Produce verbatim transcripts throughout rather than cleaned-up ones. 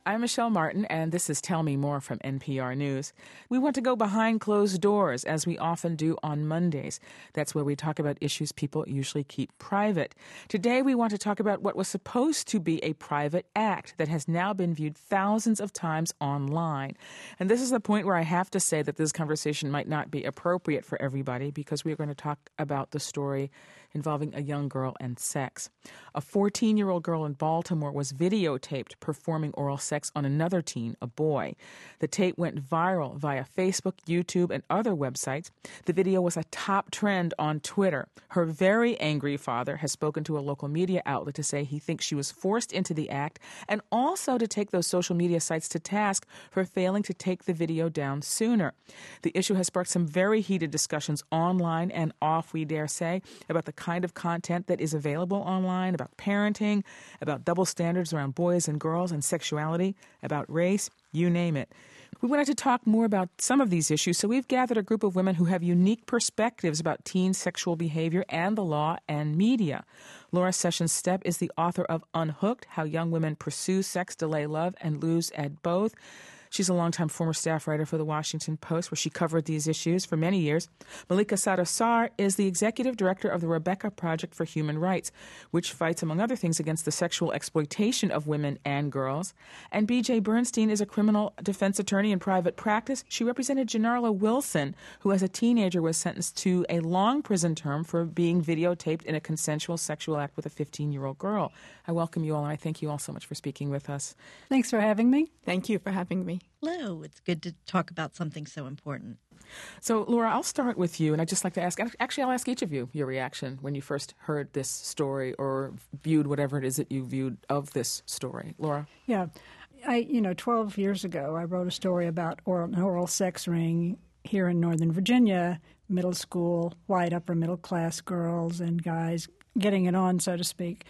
I'm Michelle Martin, and this is Tell Me More from N P R News. We want to go behind closed doors, as we often do on Mondays. That's where we talk about issues people usually keep private. Today, we want to talk about what was supposed to be a private act that has now been viewed thousands of times online. And this is the point where I have to say that this conversation might not be appropriate for everybody, because we're going to talk about the story involving a young girl and sex. A fourteen-year-old girl in Baltimore was videotaped performing oral sex on another teen, a boy. The tape went viral via Facebook, YouTube, and other websites. The video was a top trend on Twitter. Her very angry father has spoken to a local media outlet to say he thinks she was forced into the act, and also to take those social media sites to task for failing to take the video down sooner. The issue has sparked some very heated discussions online and off, we dare say, about the kind of content that is available online, about parenting, about double standards around boys and girls and sexuality, about race, you name it. We wanted to talk more about some of these issues, so we've gathered a group of women who have unique perspectives about teen sexual behavior and the law and media. Laura Sessions Stepp is the author of Unhooked: How Young Women Pursue Sex, Delay Love, and Lose at Both. She's a longtime former staff writer for The Washington Post, where she covered these issues for many years. Malika Sadosar is the executive director of the Rebecca Project for Human Rights, which fights, among other things, against the sexual exploitation of women and girls. And B J Bernstein is a criminal defense attorney in private practice. She represented Janarla Wilson, who as a teenager was sentenced to a long prison term for being videotaped in a consensual sexual act with a fifteen-year-old girl. I welcome you all, and I thank you all so much for speaking with us. Thanks for having me. Thank you for having me. Hello. It's good to talk about something so important. So, Laura, I'll start with you, and I'd just like to ask, actually, I'll ask each of you your reaction when you first heard this story or viewed whatever it is that you viewed of this story. Laura? Yeah. I, you know, twelve years ago, I wrote a story about oral, an oral sex ring here in Northern Virginia, middle school, white upper middle class girls and guys getting it on, so to speak.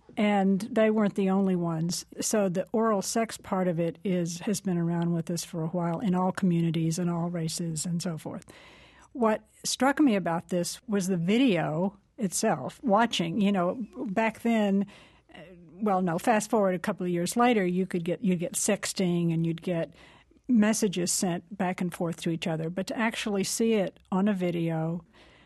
And they weren't the only ones. So the oral sex part of it is has been around with us for a while in all communities and all races and so forth. What struck me about this was the video itself, watching. You know, back then, well, no, fast forward a couple of years later, you could get you'd get sexting and you'd get messages sent back and forth to each other. But to actually see it on a video,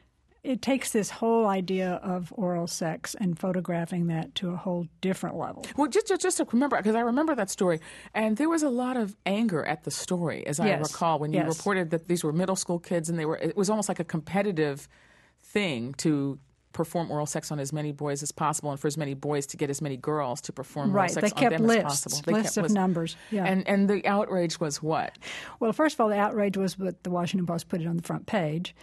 it takes this whole idea of oral sex and photographing that to a whole different level. Well, just just, just to remember, because I remember that story, and there was a lot of anger at the story, as I yes. recall, when you yes. reported that these were middle school kids, and they were. It was almost like a competitive thing to perform oral sex on as many boys as possible, and for as many boys to get as many girls to perform right. oral sex They kept on them lists, as possible. They lists kept of lists. numbers. Yeah. And and the outrage was what? Well, first of all, the outrage was that the Washington Post put it on the front page.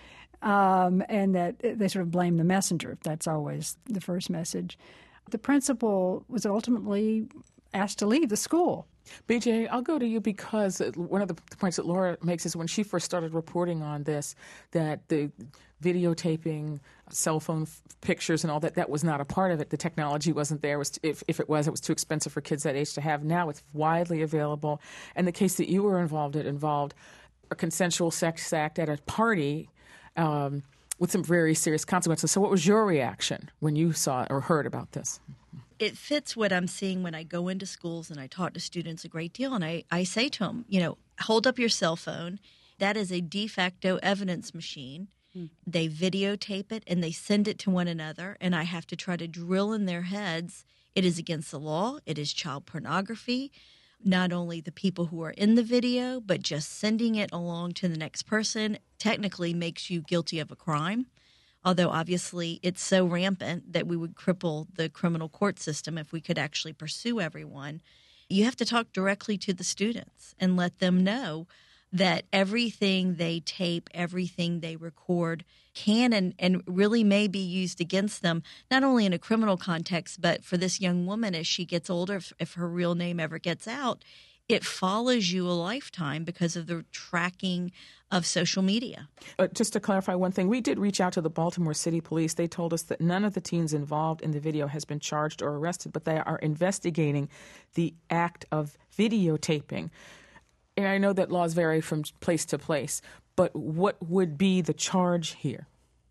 Um, and that they sort of blame the messenger. That's always the first message. The principal was ultimately asked to leave the school. B J, I'll go to you, because one of the points that Laura makes is when she first started reporting on this, that the videotaping, cell phone f- pictures and all that, that was not a part of it. The technology wasn't there. It was t- if, if it was, it was too expensive for kids that age to have. Now it's widely available. And the case that you were involved in involved a consensual sex act at a party Um, with some very serious consequences. So what was your reaction when you saw or heard about this? It fits what I'm seeing when I go into schools and I talk to students a great deal. And I, I say to them, you know, hold up your cell phone. That is a de facto evidence machine. Mm. They videotape it and they send it to one another. And I have to try to drill in their heads, it is against the law. It is child pornography. Not only the people who are in the video, but just sending it along to the next person technically makes you guilty of a crime. Although obviously it's so rampant that we would cripple the criminal court system if we could actually pursue everyone. You have to talk directly to the students and let them know that everything they tape, everything they record can and, and really may be used against them, not only in a criminal context, but for this young woman as she gets older, if, if her real name ever gets out, it follows you a lifetime because of the tracking of social media. Uh, just to clarify one thing, we did reach out to the Baltimore City Police. They told us that none of the teens involved in the video has been charged or arrested, but they are investigating the act of videotaping. And I know that laws vary from place to place, but what would be the charge here?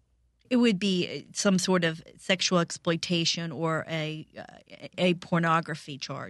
It would be some sort of sexual exploitation or a a pornography charge.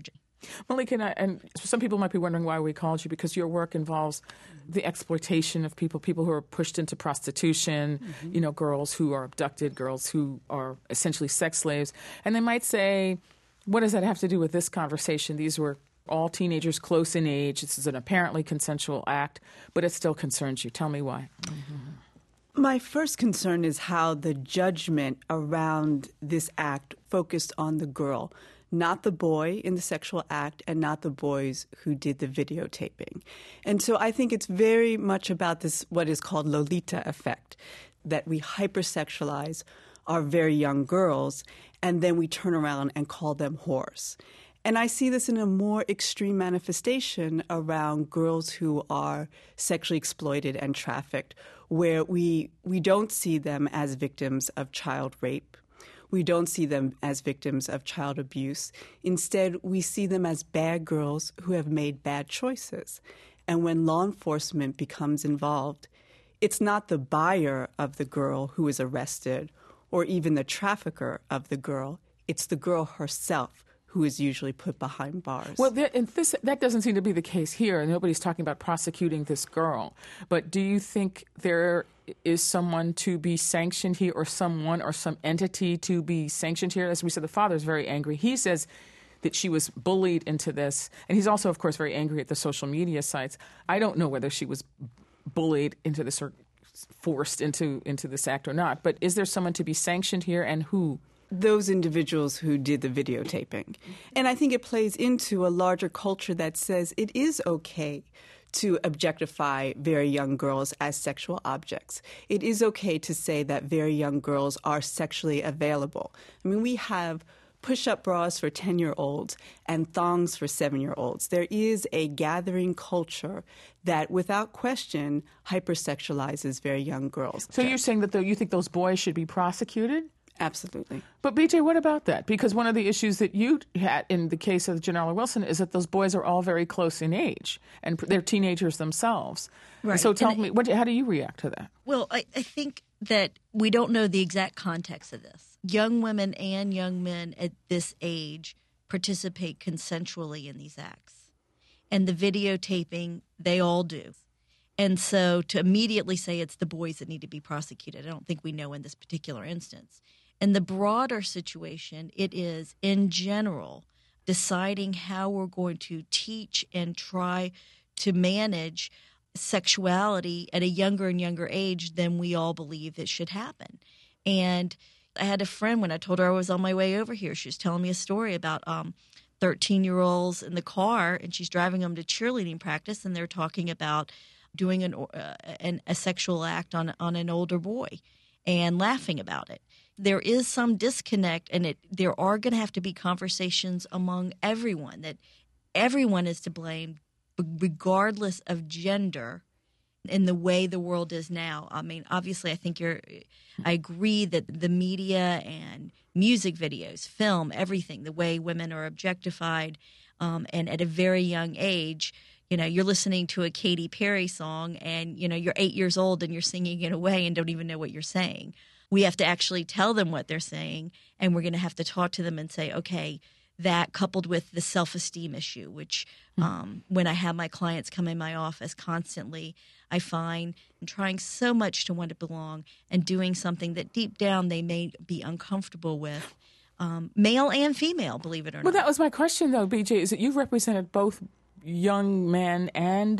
Malika, and, I, and some people might be wondering why we called you, because your work involves the exploitation of people, people who are pushed into prostitution, mm-hmm. you know, girls who are abducted, girls who are essentially sex slaves. And they might say, what does that have to do with this conversation? These were all teenagers close in age. This is an apparently consensual act, but it still concerns you. Tell me why. Mm-hmm. My first concern is how the judgment around this act focused on the girl, not the boy in the sexual act and not the boys who did the videotaping. And so I think it's very much about this, what is called Lolita effect, that we hypersexualize our very young girls and then we turn around and call them whores. And I see this in a more extreme manifestation around girls who are sexually exploited and trafficked, where we we don't see them as victims of child rape. We don't see them as victims of child abuse. Instead, we see them as bad girls who have made bad choices. And when law enforcement becomes involved, it's not the buyer of the girl who is arrested or even the trafficker of the girl. It's the girl herself who is usually put behind bars. Well, there, and this, that doesn't seem to be the case here. Nobody's talking about prosecuting this girl. But do you think there is someone to be sanctioned here, or someone or some entity to be sanctioned here? As we said, the father's very angry. He says that she was bullied into this. And he's also, of course, very angry at the social media sites. I don't know whether she was bullied into this or forced into, into this act or not. But is there someone to be sanctioned here, and who? Those individuals who did the videotaping. And I think it plays into a larger culture that says it is okay to objectify very young girls as sexual objects. It is okay to say that very young girls are sexually available. I mean, we have push-up bras for ten-year-olds and thongs for seven-year-olds. There is a gathering culture that, without question, hypersexualizes very young girls. So you're saying that the, you think those boys should be prosecuted? Absolutely. But, B J, what about that? Because one of the issues that you had in the case of Janella Wilson is that those boys are all very close in age, and they're teenagers themselves. Right. So tell and me, what, how do you react to that? Well, I, I think that we don't know the exact context of this. Young women and young men at this age participate consensually in these acts. And the videotaping, they all do. And so to immediately say it's the boys that need to be prosecuted, I don't think we know in this particular instance. In the broader situation, it is, in general, deciding how we're going to teach and try to manage sexuality at a younger and younger age than we all believe it should happen. And I had a friend, when I told her I was on my way over here, she was telling me a story about um, thirteen-year-olds in the car, and she's driving them to cheerleading practice, and they're talking about doing an, uh, an a sexual act on on an older boy and laughing about it. There is some disconnect, and it there are going to have to be conversations among everyone, that everyone is to blame regardless of gender in the way the world is now. I mean, obviously, I think you're I agree that the media and music videos, film, everything, the way women are objectified, um, and at a very young age, you know, you're listening to a Katy Perry song and, you know, you're eight years old and you're singing it away and don't even know what you're saying. We have to actually tell them what they're saying, and we're going to have to talk to them and say, okay, that coupled with the self-esteem issue, which um, when I have my clients come in my office constantly, I find I'm trying so much to want to belong and doing something that deep down they may be uncomfortable with, um, male and female, believe it or not. Well, that was my question, though, B J, is that you've represented both young men and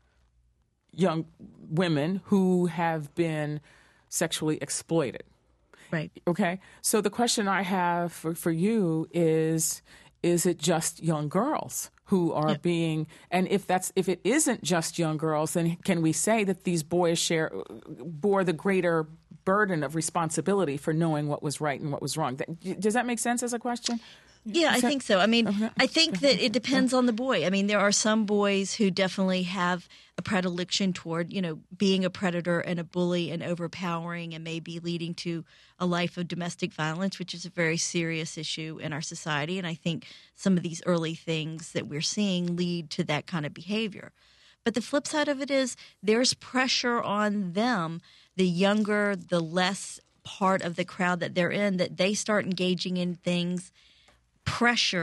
young women who have been sexually exploited. Right. Okay. So the question I have for, for you is, is it just young girls who are yeah. being, and if that's, if it isn't just young girls, then can we say that these boys share, bore the greater burden of responsibility for knowing what was right and what was wrong? Does that make sense as a question? Yeah, I think so. I mean, I think that it depends on the boy. I mean, there are some boys who definitely have a predilection toward, you know, being a predator and a bully and overpowering and maybe leading to a life of domestic violence, which is a very serious issue in our society. And I think some of these early things that we're seeing lead to that kind of behavior. But the flip side of it is there's pressure on them, the younger, the less part of the crowd that they're in, that they start engaging in things pressured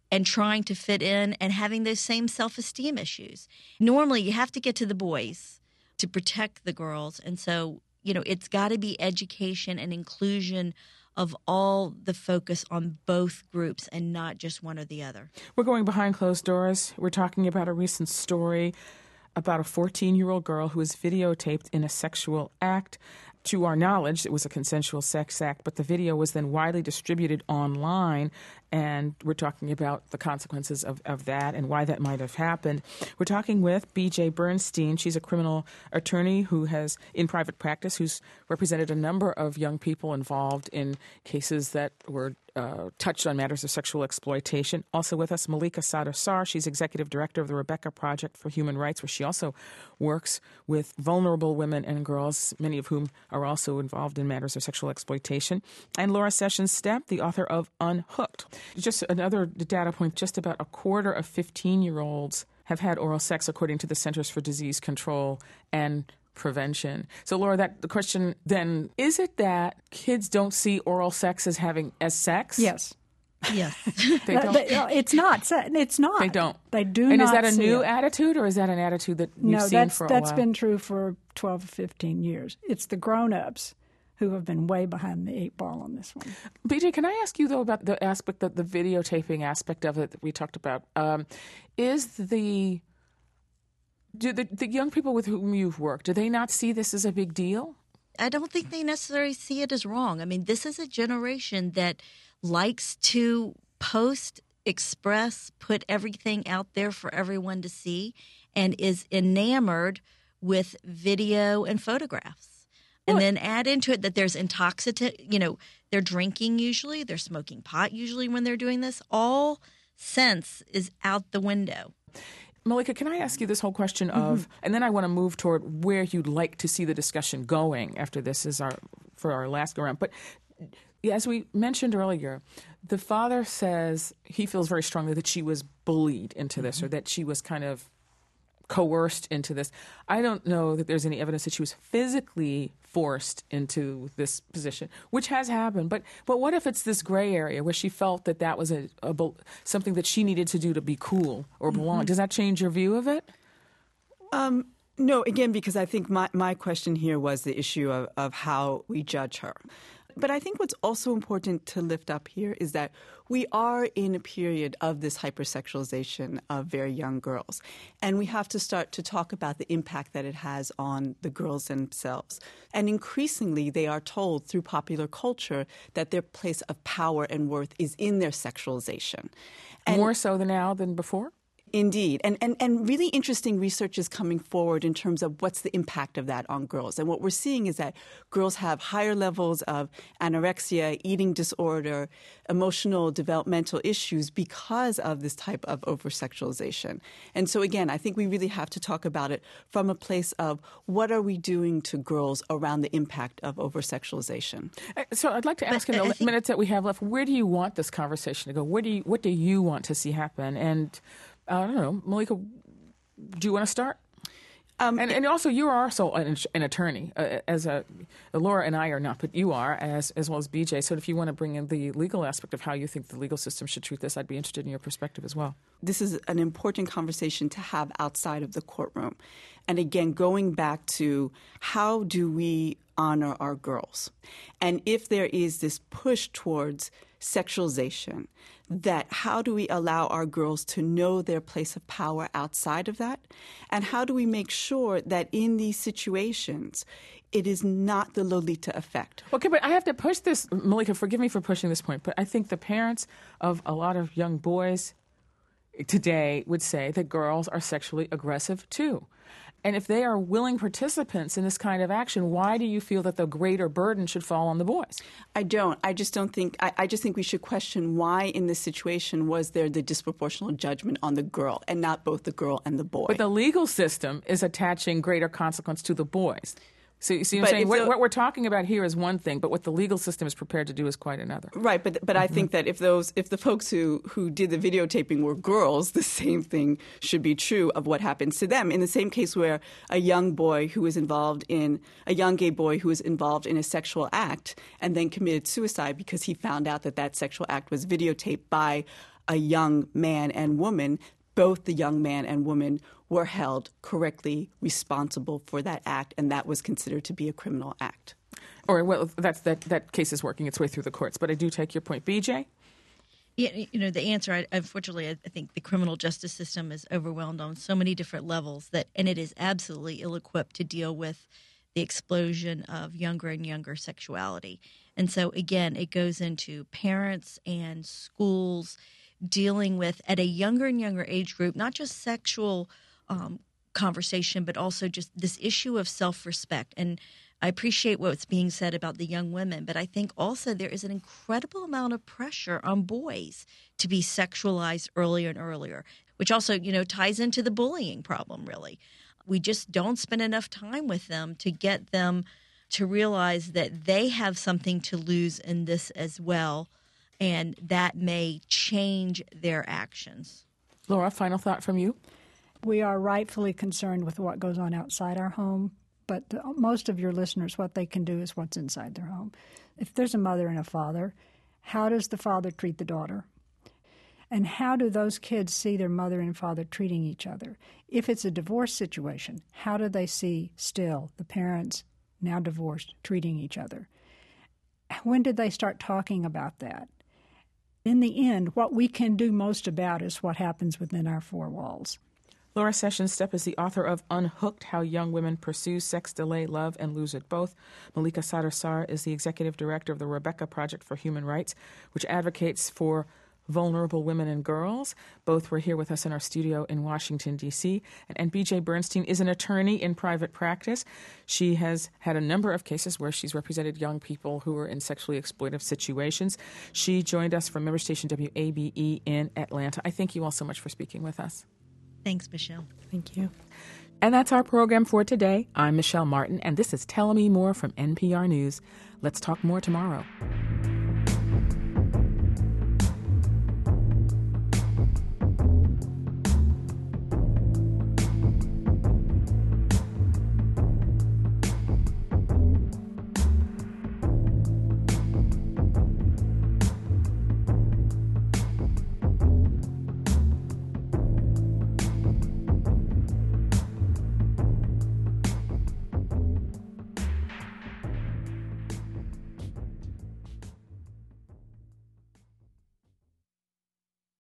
and trying to fit in and having those same self-esteem issues. Normally, you have to get to the boys to protect the girls. And so, you know, it's got to be education and inclusion of all the focus on both groups and not just one or the other. We're going behind closed doors. We're talking about a recent story about a fourteen-year-old girl who was videotaped in a sexual act. To our knowledge, it was a consensual sex act, but the video was then widely distributed online, and we're talking about the consequences of, of that and why that might have happened. We're talking with B J Bernstein. She's a criminal attorney who has, in private practice, who's represented a number of young people involved in cases that were uh, touched on matters of sexual exploitation. Also with us, Malika Sadar-Sar. She's executive director of the Rebecca Project for Human Rights, where she also works with vulnerable women and girls, many of whom are also involved in matters of sexual exploitation. And Laura Sessions-Stepp, the author of Unhooked. Just another data point, just about a quarter of fifteen-year-olds have had oral sex, according to the Centers for Disease Control and Prevention. So, Laura, that the question then, is it that kids don't see oral sex as having as sex? Yes. Yes. They don't. It's not. It's not. They don't. They do and not. And is that a see new it. attitude, or is that an attitude that you've no, seen that's, for a that's while? been true for twelve or fifteen years. It's the grown-ups who have been way behind the eight ball on this one. B J, can I ask you, though, about the aspect, that the videotaping aspect of it that we talked about? Um, is the... Do the, the young people with whom you've worked, do they not see this as a big deal? I don't think they necessarily see it as wrong. I mean, this is a generation that likes to post, express, put everything out there for everyone to see, and is enamored with video and photographs. And Well, then add into it that there's intoxicant, you know, they're drinking usually, they're smoking pot usually when they're doing this. All sense is out the window. Malika, can I ask you this whole question of, mm-hmm. and then I want to move toward where you'd like to see the discussion going after this is our for our last go round. But as we mentioned earlier, the father says he feels very strongly that she was bullied into this, mm-hmm. or that she was kind of coerced into this. I don't know that there's any evidence that she was physically forced into this position, which has happened. But but what if it's this gray area where she felt that that was a, a something that she needed to do to be cool or belong? Mm-hmm. Does that change your view of it? Um, no, again, because I think my, my question here was the issue of, of how we judge her. But I think what's also important to lift up here is that we are in a period of this hypersexualization of very young girls. And we have to start to talk about the impact that it has on the girls themselves. And increasingly, they are told through popular culture that their place of power and worth is in their sexualization. And more so than now than before? Indeed. And, and and really interesting research is coming forward in terms of what's the impact of that on girls. And what we're seeing is that girls have higher levels of anorexia, eating disorder, emotional developmental issues because of this type of over-sexualization. And so, again, I think we really have to talk about it from a place of what are we doing to girls around the impact of over-sexualization. So I'd like to ask but, in the think- minutes that we have left, where do you want this conversation to go? Where do you, what do you want to see happen? And I don't know, Malika, do you want to start? Um, and, and also, you are also an, an attorney, uh, as a Laura and I are not, but you are, as as well as B J. So if you want to bring in the legal aspect of how you think the legal system should treat this, I'd be interested in your perspective as well. This is an important conversation to have outside of the courtroom. And again, going back to how do we honor our girls? And if there is this push towards sexualization, that how do we allow our girls to know their place of power outside of that? And how do we make sure that in these situations, it is not the Lolita effect? Okay, but I have to push this. Malika, forgive me for pushing this point, but I think the parents of a lot of young boys today would say that girls are sexually aggressive too. And if they are willing participants in this kind of action, why do you feel that the greater burden should fall on the boys? I don't. I just don't think, I, I just think we should question why in this situation was there the disproportional judgment on the girl and not both the girl and the boy. But the legal system is attaching greater consequence to the boys. So you see what I'm saying? What, what we're talking about here is one thing, but what the legal system is prepared to do is quite another. Right, but but mm-hmm. I think that if those if the folks who, who did the videotaping were girls, the same thing should be true of what happens to them. In the same case where a young boy who was involved in a young gay boy who was involved in a sexual act and then committed suicide because he found out that that sexual act was videotaped by a young man and woman, both the young man and woman were held correctly responsible for that act, and that was considered to be a criminal act. All right, well, that's, that, that case is working its way through the courts, but I do take your point. B J? Yeah, you know, the answer, I, unfortunately, I think the criminal justice system is overwhelmed on so many different levels that, and it is absolutely ill-equipped to deal with the explosion of younger and younger sexuality. And so, again, it goes into parents and schools dealing with, at a younger and younger age group, not just sexual um, conversation, but also just this issue of self-respect. And I appreciate what's being said about the young women, but I think also there is an incredible amount of pressure on boys to be sexualized earlier and earlier, which also, you know, ties into the bullying problem, really. We just don't spend enough time with them to get them to realize that they have something to lose in this as well, and that may change their actions. Laura, final thought from you? We are rightfully concerned with what goes on outside our home, but the, most of your listeners, what they can do is what's inside their home. If there's a mother and a father, how does the father treat the daughter? And how do those kids see their mother and father treating each other? If it's a divorce situation, how do they see still the parents, now divorced, treating each other? When did they start talking about that? In the end, what we can do most about is what happens within our four walls. Laura Sessions Stepp is the author of Unhooked, How Young Women Pursue Sex, Delay, Love, and Lose It Both. Malika Sadar-Sar is the executive director of the Rebecca Project for Human Rights, which advocates for vulnerable women and girls. Both were here with us in our studio in Washington, D C. And B J Bernstein is an attorney in private practice. She has had a number of cases where she's represented young people who are in sexually exploitive situations. She joined us from member station W A B E in Atlanta. I thank you all so much for speaking with us. Thanks, Michelle. Thank you. And that's our program for today. I'm Michelle Martin, and this is Tell Me More from N P R News. Let's talk more tomorrow.